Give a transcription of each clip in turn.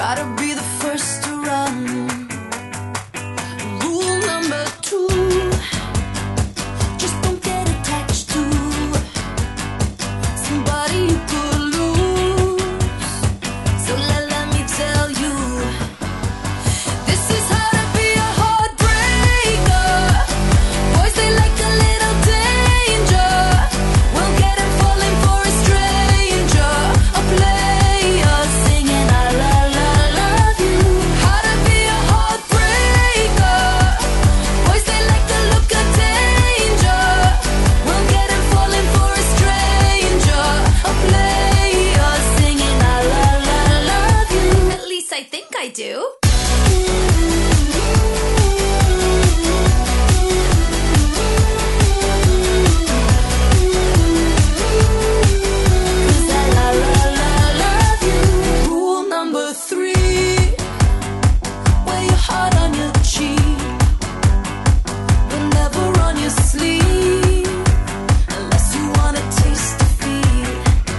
Try to be the first to run. Rule number 2, just don't get attached to somebody you could lose. So let me tell you, this is how to be a heartbreaker. Boys, they like a little danger. We'll get him falling for a stranger, a player singing I love you. How to be a heartbreaker. Boys, they like the look of danger. We'll get him falling for a stranger, a player singing I love you. At least I think I do. Rule number 3, wear your heart on your cheek, but never on your sleeve, unless you wanna taste defeat.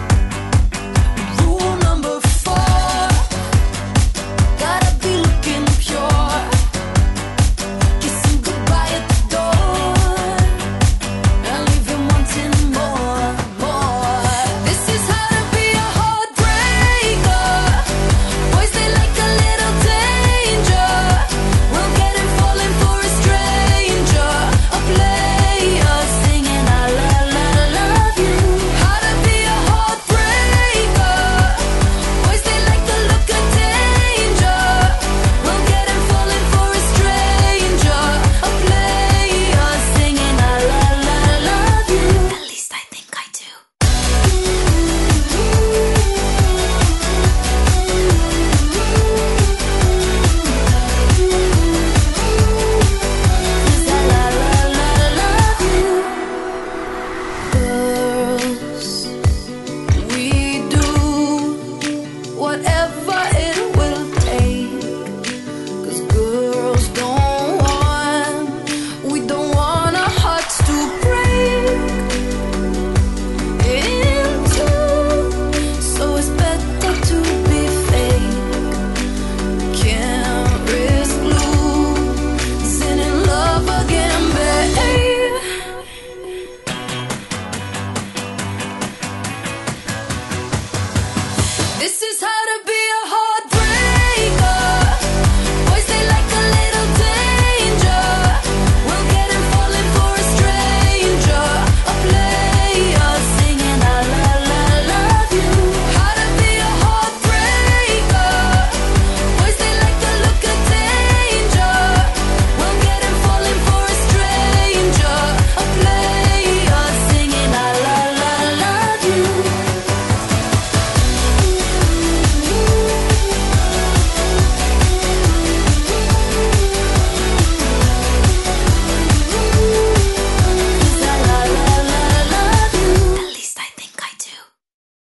Rule number 4, gotta be looking pure, kissing goodbye at the door, and leave him wanting more. This is how to be a heartbreaker. Boys, they like a little danger. We'll get him falling for a stranger, a player singing I love you. How to be a heartbreaker. Boys, they like the look of danger. We'll get him falling for a stranger, a player singing I love you. At least I think I do. Girls, we do whatever it